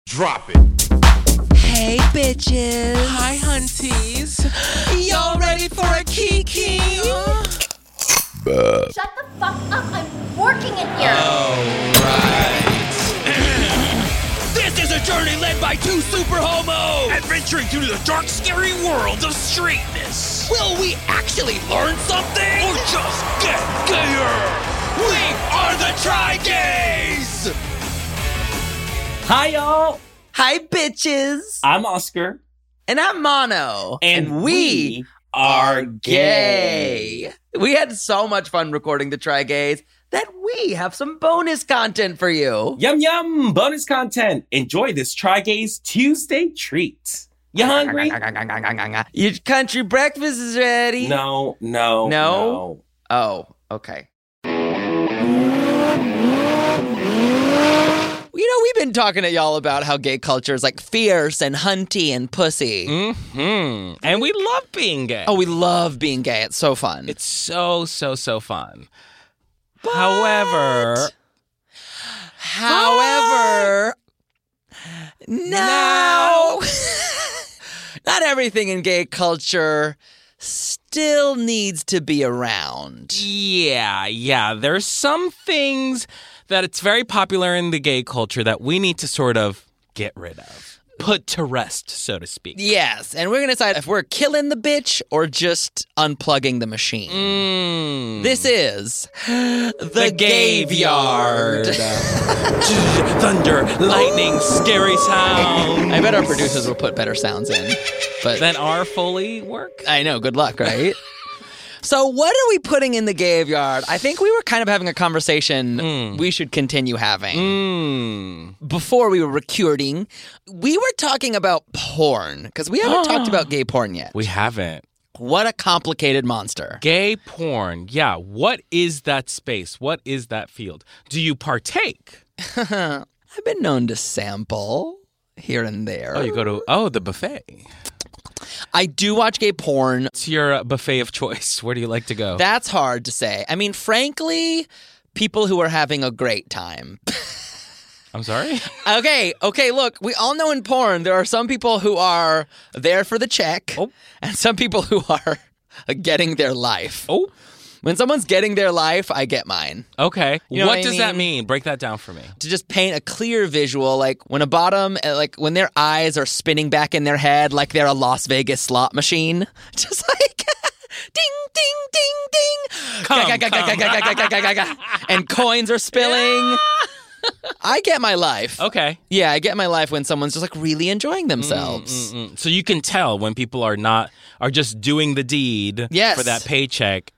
Drop it. Hey, bitches. Hi, hunties. Y'all ready for a kiki? Shut the fuck up. I'm working in here. This is a journey led by two super homos, adventuring through the dark, scary world of straightness. Will we actually learn something? Or just get gayer? We are the Tri-Gays! Hi, y'all. Hi, bitches. I'm Oscar. And I'm Mono. And we are gay. We had so much fun recording the Tri-Gays that we have some bonus content for you. Yum, yum. Bonus content. Enjoy this Tri-Gays Tuesday treat. You hungry? Your country breakfast is ready. No. Oh, okay. You know, we've been talking to y'all about how gay culture is like fierce and hunty and pussy. Mm-hmm. And we love being gay. Oh, we love being gay. It's so fun. It's so fun. However, no. Not everything in gay culture still needs to be around. yeah. There's some things that it's very popular in the gay culture that we need to sort of get rid of. Put to rest, so to speak. Yes, and we're going to decide if we're killing the bitch or just unplugging the machine. This is the Gayvyard. Thunder, lightning, scary sound. I bet our producers will put better sounds in. But Than our Foley work? I know, good luck, right? So what are we putting in the Gayvyard? I think we were kind of having a conversation we should continue having. Before we were recording, we were talking about porn, because we haven't talked about gay porn yet. We haven't. What a complicated monster. Gay porn. Yeah, what is that space? What is that field? Do you partake? I've been known to sample here and there. Oh, you go to, the buffet. I do watch gay porn. It's your buffet of choice. Where do you like to go? That's hard to say. I mean, frankly, people who are having a great time. I'm sorry? Okay, look, we all know in porn there are some people who are there for the check and some people who are getting their life. Oh. When someone's getting their life, I get mine. Okay. You know what I does that mean? Break that down for me. To just paint a clear visual, like when a bottom, like when their eyes are spinning back in their head like they're a Las Vegas slot machine. Just like, ding, ding, ding, ding. And coins are spilling. I get my life. Okay. Yeah, I get my life when someone's just like really enjoying themselves. So you can tell when people are just doing the deed for that paycheck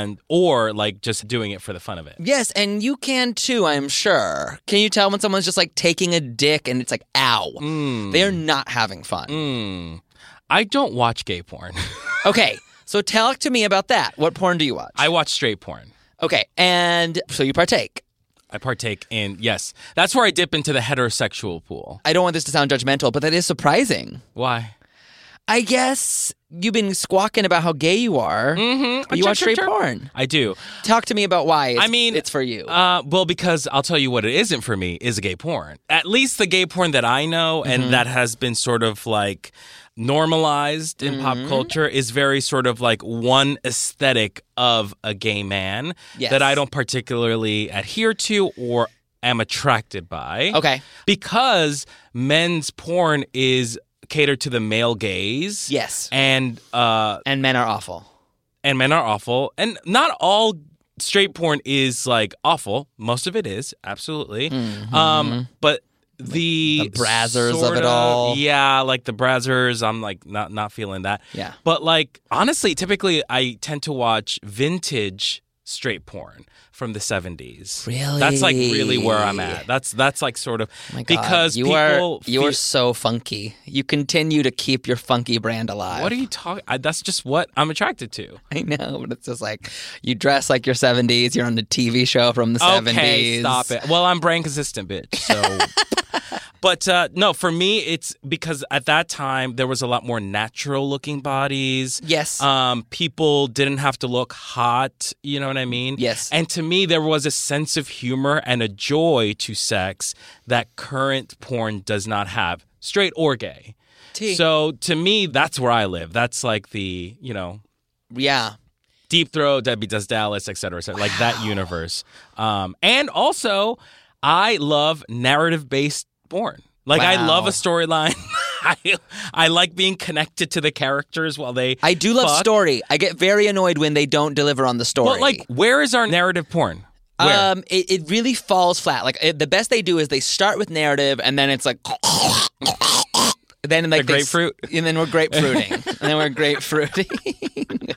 or like just doing it for the fun of it. Yes, and you can too, I'm sure. Can you tell when someone's just like taking a dick and it's like, ow. They're not having fun. I don't watch gay porn. Okay, so talk to me about that. What porn do you watch? I watch straight porn. Okay, and so you partake. I partake in, yes. That's where I dip into the heterosexual pool. I don't want this to sound judgmental, but that is surprising. Why? I guess you've been squawking about how gay you are. But you watch straight porn. I do. Talk to me about why it's for you. Well, because I'll tell you what it isn't for me is gay porn. At least the gay porn that I know and that has been sort of like normalized in pop culture is very sort of like one aesthetic of a gay man that I don't particularly adhere to or am attracted by. Okay. Because men's porn is catered to the male gaze. Yes. And men are awful. And men are awful. And not all straight porn is like awful. Most of it is, absolutely. But the brazzers of it all. Yeah, like the brazzers, I'm like not feeling that. Yeah. But like honestly, typically I tend to watch vintage straight porn from the 70s. Really? That's like really where I'm at. That's like sort of Oh my God. because you are so funky. You continue to keep your funky brand alive. What are you talking? That's just what I'm attracted to. I know, but it's just like you dress like your 70s. You're on the TV show from the 70s. Okay, stop it. Well, I'm brand consistent, bitch. So But no, for me, it's because at that time there was a lot more natural looking bodies. Yes. People didn't have to look hot. You know what I mean? Yes. And to me, there was a sense of humor and a joy to sex that current porn does not have, straight or gay. So to me, that's where I live. That's like the, Yeah. Deep Throat, Debbie Does Dallas, et cetera, like that universe. And also, I love narrative-based porn. Like, I love a storyline. I like being connected to the characters while they I do love fuck. story. I get very annoyed when they don't deliver on the story. Well, like, where is our narrative porn? Where? It really falls flat. Like the best they do is they start with narrative, and then it's like, then like the grapefruit, and then we're grapefruiting, and then we're grapefruiting.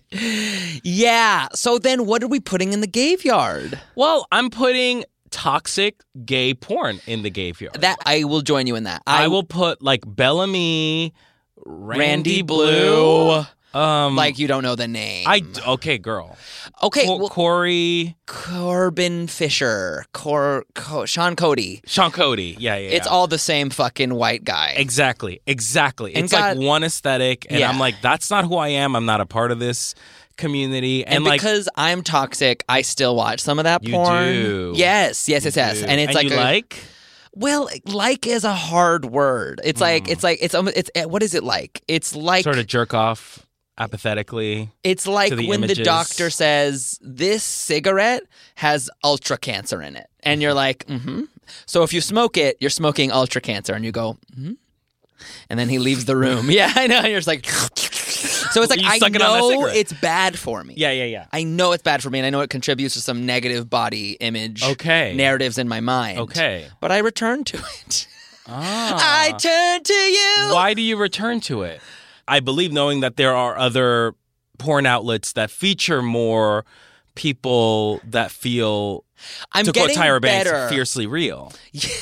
Yeah. So then, what are we putting in the graveyard? Well, I'm putting toxic gay porn in the graveyard. That I will join you in that. I will put like Bellamy, Randy Blue. Um, Like you don't know the name. Okay, girl. Okay, Corey, Corbin Fisher, Sean Cody. Sean Cody. Yeah. It's all the same fucking white guy. Exactly. And It's like one aesthetic, and Yeah. I'm like, that's not who I am. I'm not a part of this community. And like, because I'm toxic, I still watch some of that You porn. do. Yes. And it's and like you like? Well, like is a hard word. It's like it's what is it like? It's like Sort of jerk off apathetically. It's like to the when images. the doctor says this cigarette has ultra cancer in it, and you're like, mm-hmm. So if you smoke it, you're smoking ultra cancer, and you go, mm-hmm. And then he leaves the room. Yeah, I know. And you're just like, so it's like You I suck it on that know cigarette. it's bad for me. Yeah. I know it's bad for me, and I know it contributes to some negative body image narratives in my mind. Okay. But I return to it. Ah. I turn to you. Why do you return to it? I believe knowing that there are other porn outlets that feature more people that feel, I'm to quote getting Tyra Banks, better. fiercely real.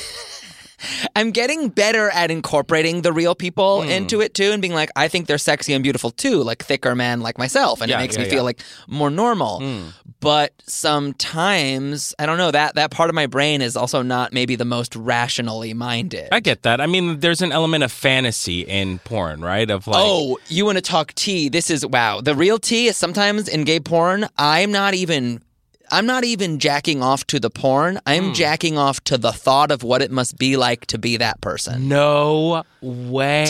I'm getting better at incorporating the real people into it too, and being like, I think they're sexy and beautiful too, like thicker men like myself, and it makes me feel like more normal. But sometimes I don't know, that part of my brain is also not maybe the most rationally minded. I get that. I mean, there's an element of fantasy in porn, right? Of like, oh, you want to talk tea? This is wow. The real tea is sometimes in gay porn. I'm not even jacking off to the porn. I'm jacking off to the thought of what it must be like to be that person. no way.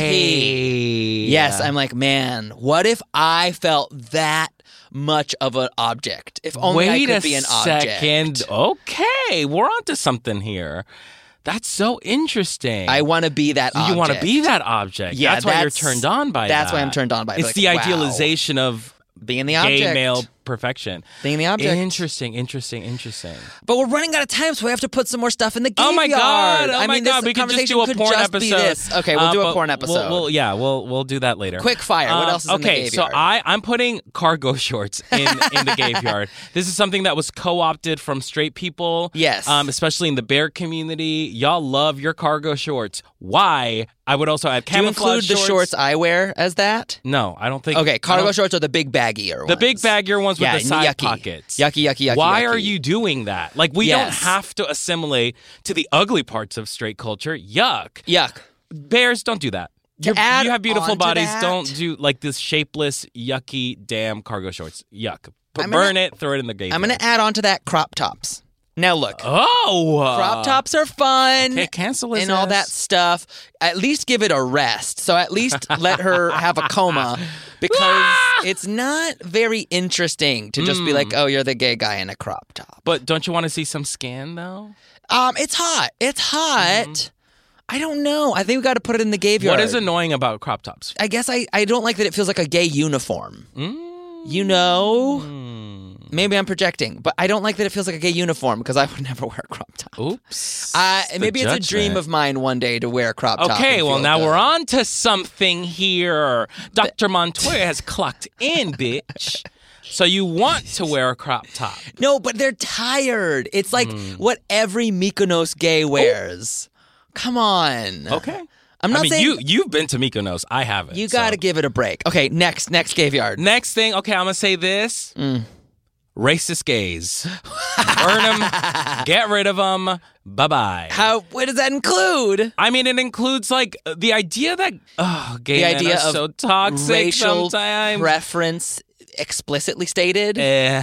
Yes, I'm like, man, what if I felt that much of an object? If only I could be an second. object. Okay, we're onto something here. That's so interesting. I want to be that object. You want to be that object. Yeah, that's why you're turned on by that's that. why I'm turned on by it. It's Like, the wow. idealization of Being the object. gay male perfection. Being the object. Interesting. But we're running out of time, so we have to put some more stuff in the graveyard. Oh my god! I mean, this we could just conversation do a could porn just episode. be this. Okay, we'll do a but porn episode. We'll do that later. Quick fire. What else is in the okay, so graveyard? I'm putting cargo shorts in the graveyard. This is something that was co-opted from straight people. Yes. Especially in the bear community. Y'all love your cargo shorts. Why? I would also add Do you camouflage include the shorts I wear as that? No, I don't think. Okay, I cargo don't- shorts are the big baggier ones. The big baggier ones with the side yucky. pockets. Yucky. Why are you doing that? Like, we don't Yes. have to assimilate to the ugly parts of straight culture. Yuck. Yuck. Bears, don't do that. You add have beautiful on to bodies. that- Don't do like this shapeless, yucky, damn cargo shorts. Yuck. I'm Burn gonna- it, throw it in the graveyard. I'm going to add on to that crop tops. Now look. Oh! Crop tops are fun. Okay, cancel his and all that ass. stuff. At least give it a rest. So at least let her have a coma, because it's not very interesting to just be like, oh, you're the gay guy in a crop top. But don't you want to see some skin, though? It's hot. It's hot. I don't know. I think we got to put it in the graveyard. What is annoying about crop tops? I guess I don't like that it feels like a gay uniform. You know? Maybe I'm projecting, but I don't like that it feels like a gay uniform, because I would never wear a crop top. Oops. Maybe it's a dream of mine one day to wear a crop top. Okay, and well, feel now good. we're on to something here. Dr. Montoya has clocked in, bitch. So you want to wear a crop top. No, but they're tired. It's like what every Mykonos gay wears. Come on. Okay. I'm not saying you've been to Mykonos. I haven't. you got to give it a break. Okay, next graveyard. Next thing, okay, I'm going to say this. racist gays. Burn them, get rid of them, bye-bye. What does that include? I mean, it includes, like, the idea that, gay men are so toxic racial sometimes. preference explicitly stated in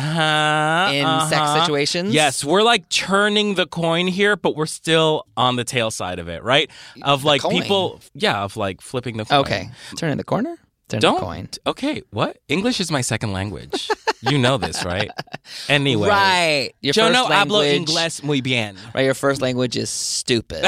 sex situations. Yes, we're like turning the coin here, but we're still on the tail side of it, right? Of like coin. people, of like flipping the coin. Okay. Turn the corner? Turn Don't. the coin. Okay, what? English is my second language. You know this, right? Anyway. Right. Your Yo first no hablo language. inglés muy bien. Right, your first language is stupid.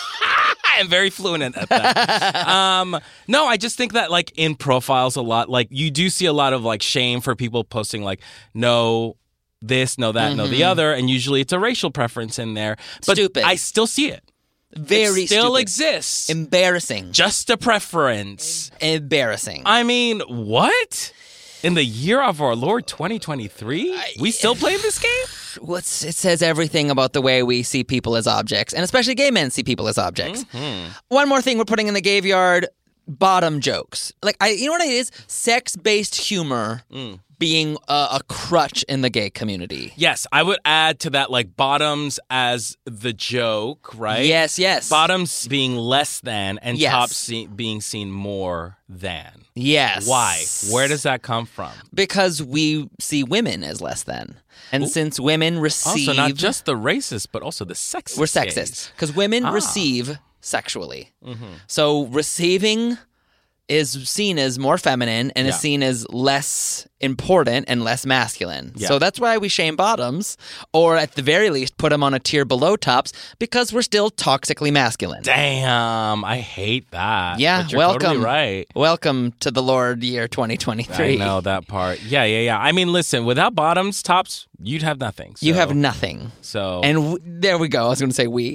I'm very fluent at that. No, I just think that like in profiles a lot, like you do see a lot of like shame for people posting like no this, no that, no the other, and usually it's a racial preference in there. But Stupid. I still see it. Very it still stupid. exists. Embarrassing. Just a preference. Embarrassing. I mean, what? In the year of our Lord 2023? We still play this game? It says everything about the way we see people as objects, and especially gay men see people as objects. One more thing we're putting in the graveyard, bottom jokes. Like, you know what it is? Sex-based humor being a crutch in the gay community. Yes, I would add to that like bottoms as the joke, right? Yes. Bottoms being less than and Yes. tops being seen more than. Yes. Why? Where does that come from? Because we see women as less than. And since women receive... Also, not just the racist, but also the sexist. We're sexist. Because women receive sexually. So receiving is seen as more feminine and is seen as less important and less masculine. Yeah. So that's why we shame bottoms, or at the very least put them on a tier below tops, because we're still toxically masculine. Damn, I hate that. Yeah, but you're welcome. Totally right. Welcome to the Lord year 2023. I know that part. Yeah. I mean, listen, without bottoms, tops, you'd have nothing. You so- have nothing. So And there we go. I was going to say we.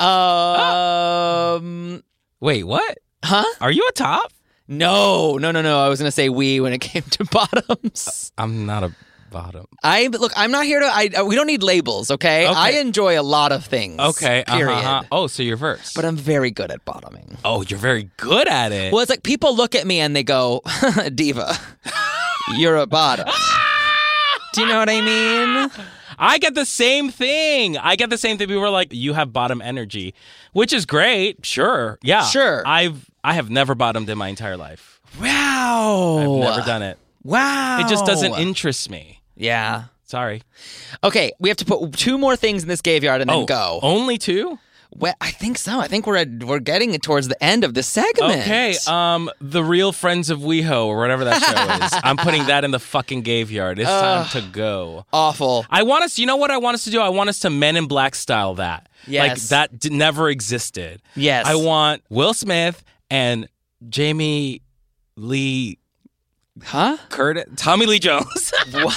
wait, what? Huh? Are you a top? No. I was going to say we when it came to bottoms. I'm not a bottom. I'm not here to. We don't need labels, okay? I enjoy a lot of things. Okay. Period. Oh, so you're verse. But I'm very good at bottoming. Oh, you're very good at it. Well, it's like people look at me and they go, "Diva, you're a bottom." Do you know what I mean? I get the same thing. People are like, you have bottom energy, which is great. Sure. Yeah. Sure. I have never bottomed in my entire life. Wow. I've never done it. Wow. It just doesn't interest me. Yeah. Sorry. Okay, we have to put 2 more things in this graveyard and then go. Only 2? Well, I think so. I think we're getting towards the end of the segment. Okay, The Real Friends of WeHo, or whatever that show is. I'm putting that in the fucking graveyard. It's time to go. Awful. You know what I want us to do? I want us to Men in Black style that. Yes. Like, that never existed. Yes. I want Will Smith and Jamie Lee Huh? Curtis, Tommy Lee Jones. What?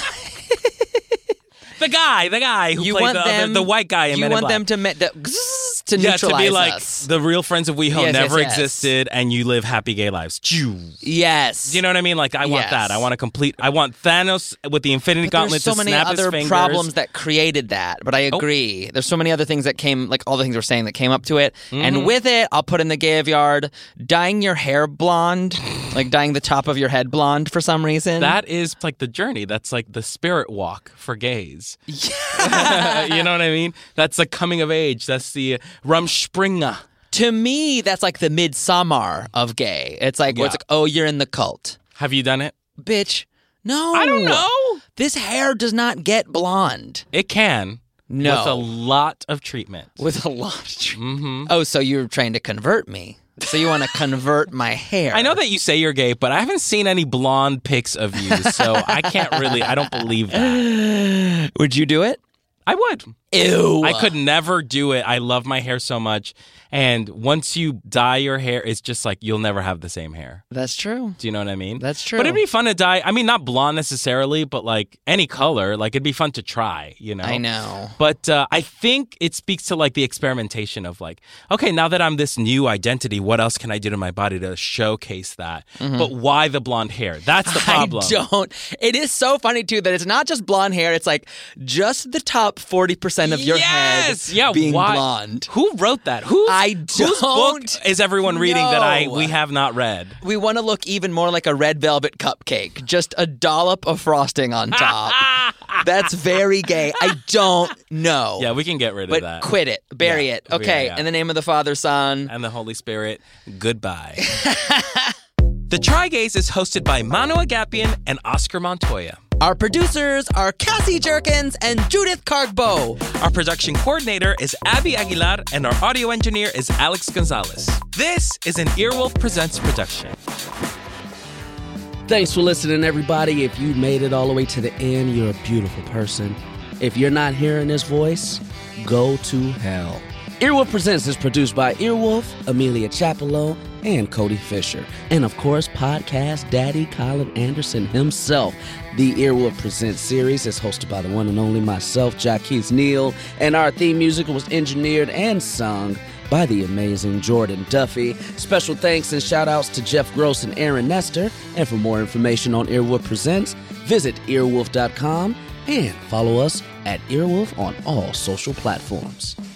The guy who played the white guy in Men in Black. You want them to neutralize to be like us. the Real Friends of WeHo Yes, never yes. existed, and you live happy gay lives. Yes. Do you know what I mean? Like, I want Yes. that. I want Thanos with the Infinity Gauntlet There's so to many snap other his fingers. problems that created that, but I agree. There's so many other things that came, like all the things we're saying that came up to it. And with it, I'll put in the graveyard, dyeing your hair blonde, like dyeing the top of your head blonde for some reason. That is like the journey. That's like the spirit walk for gays. Yeah. You know what I mean? That's the coming of age. That's the Rumspringa. To me, that's like the midsummer of gay. It's like, it's like, oh, you're in the cult. Have you done it? Bitch, no. I don't know. This hair does not get blonde. It can. No. With a lot of treatment. With a lot of treatment. Oh, so you're trying to convert me. So you want to convert my hair. I know that you say you're gay, but I haven't seen any blonde pics of you, so I don't believe that. Would you do it? I would. Ew. I could never do it. I love my hair so much. And once you dye your hair, it's just like you'll never have the same hair. That's true. Do you know what I mean? That's true. But it'd be fun to dye. I mean, not blonde necessarily, but like any color. Like it'd be fun to try, you know? I know. But I think it speaks to like the experimentation of like, okay, now that I'm this new identity, what else can I do to my body to showcase that? But why the blonde hair? That's the problem. It is so funny too that it's not just blonde hair. It's like just the top 40% 50% of your head being blonde. Who wrote that? Whose book is everyone reading that we have not read? We want to look even more like a red velvet cupcake. Just a dollop of frosting on top. That's very gay. I don't know. Yeah, we can get rid of that. But quit it. Bury it. Okay, in the name of the Father, Son, and the Holy Spirit, goodbye. The Try Gays is hosted by Manu Agapian and Oscar Montoya. Our producers are Cassie Jerkins and Judith Cargbo. Our production coordinator is Abby Aguilar, and our audio engineer is Alex Gonzalez. This is an Earwolf Presents production. Thanks for listening, everybody. If you made it all the way to the end, you're a beautiful person. If you're not hearing this voice, go to hell. Earwolf Presents is produced by Earwolf, Amelia Chapello, and Cody Fisher. And of course, podcast daddy Colin Anderson himself. The Earwolf Presents series is hosted by the one and only myself, Jaquez Neal, and our theme music was engineered and sung by the amazing Jordan Duffy. Special thanks and shout outs to Jeff Gross and Aaron Nestor. And for more information on Earwolf Presents, visit earwolf.com and follow us at Earwolf on all social platforms.